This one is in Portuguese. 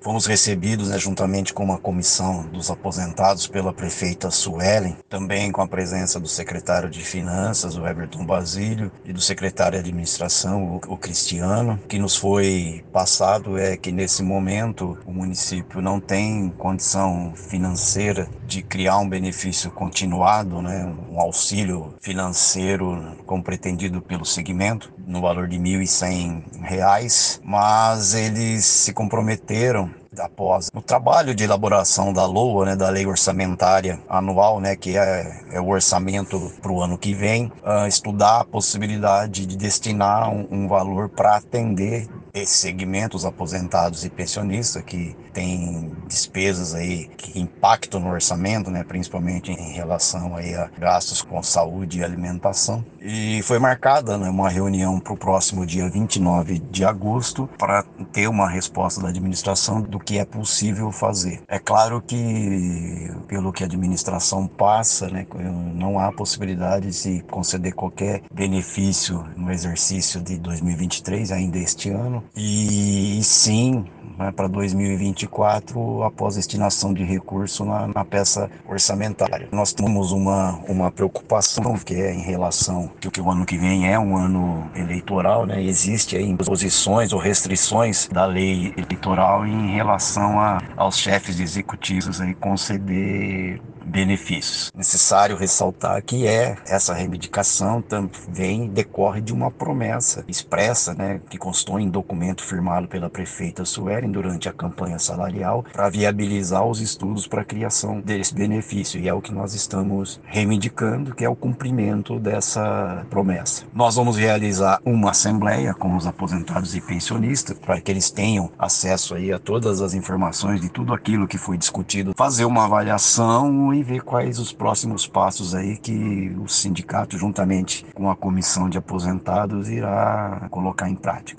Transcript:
Fomos recebidos, né, juntamente com uma comissão dos aposentados pela prefeita Suelen, também com a presença do secretário de Finanças, o Everton Basílio, e do secretário de Administração, o Cristiano. O que nos foi passado é que nesse momento o município não tem condição financeira de criar um benefício continuado, né, um auxílio financeiro como pretendido pelo segmento, no valor de R$ 1.100, mas eles se comprometeram após o trabalho de elaboração da LOA, né, da Lei Orçamentária Anual, né, que é o orçamento para o ano que vem, estudar a possibilidade de destinar um valor para atender esse segmento, os aposentados e pensionistas, que tem despesas aí que impactam no orçamento, né, principalmente em relação aí a gastos com saúde e alimentação. E foi marcada, né, uma reunião para o próximo dia 29 de agosto para ter uma resposta da administração do que é possível fazer. É claro que, pelo que a administração passa, né, não há possibilidade de se conceder qualquer benefício no exercício de 2023, ainda este ano, e sim, né, para 2024, após destinação de recurso na peça orçamentária. Nós temos uma preocupação que é em relação que o ano que vem é um ano eleitoral, né? Existe aí imposições ou restrições da lei eleitoral em relação aos chefes executivos aí conceder benefícios. Necessário ressaltar que essa reivindicação também decorre de uma promessa expressa, né, que constou em documento firmado pela prefeita Suelen durante a campanha salarial para viabilizar os estudos para a criação desse benefício, e é o que nós estamos reivindicando, que é o cumprimento dessa promessa. Nós vamos realizar uma assembleia com os aposentados e pensionistas para que eles tenham acesso aí a todas as informações de tudo aquilo que foi discutido, fazer uma avaliação e ver quais os próximos passos aí que o sindicato, juntamente com a comissão de aposentados, irá colocar em prática.